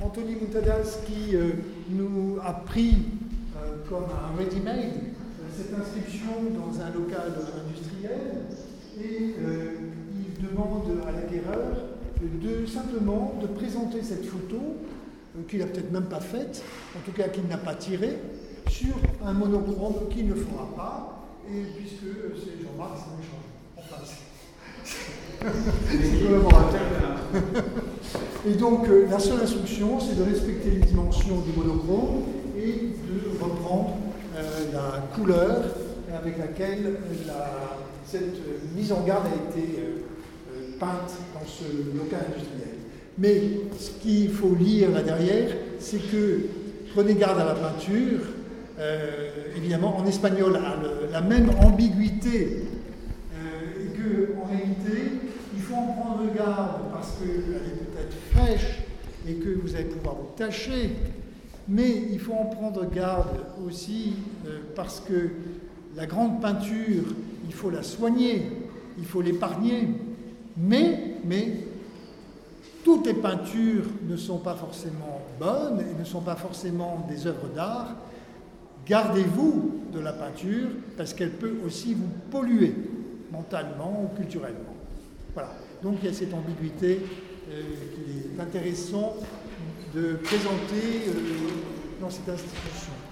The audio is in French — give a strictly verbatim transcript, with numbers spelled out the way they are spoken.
Anthony Muntadas qui euh, nous a pris euh, comme un ready-made euh, cette inscription dans un local industriel et euh, il demande à l'acquéreur de simplement de présenter cette photo euh, qu'il n'a peut-être même pas faite, en tout cas qu'il n'a pas tirée, sur un monochrome qu'il ne fera pas, et puisque euh, c'est Jean-Marc, ça ne change. Enfin, c'est collaborateur. Et donc, euh, la seule instruction, c'est de respecter les dimensions du monochrome et de reprendre euh, la couleur avec laquelle la, cette mise en garde a été euh, peinte dans ce local industriel. Mais ce qu'il faut lire là derrière, c'est que prenez garde à la peinture. Euh, évidemment, en espagnol, a le, la même ambiguïté euh, et qu'en réalité, il faut en prendre garde parce qu'elle est peut-être fraîche et que vous allez pouvoir vous tâcher, mais il faut en prendre garde aussi euh, parce que la grande peinture, il faut la soigner, il faut l'épargner, mais, mais toutes les peintures ne sont pas forcément bonnes et ne sont pas forcément des œuvres d'art. Gardez-vous de la peinture parce qu'elle peut aussi vous polluer mentalement ou culturellement. Voilà. Donc il y a cette ambiguïté euh, qu'il est intéressant de présenter euh, dans cette institution.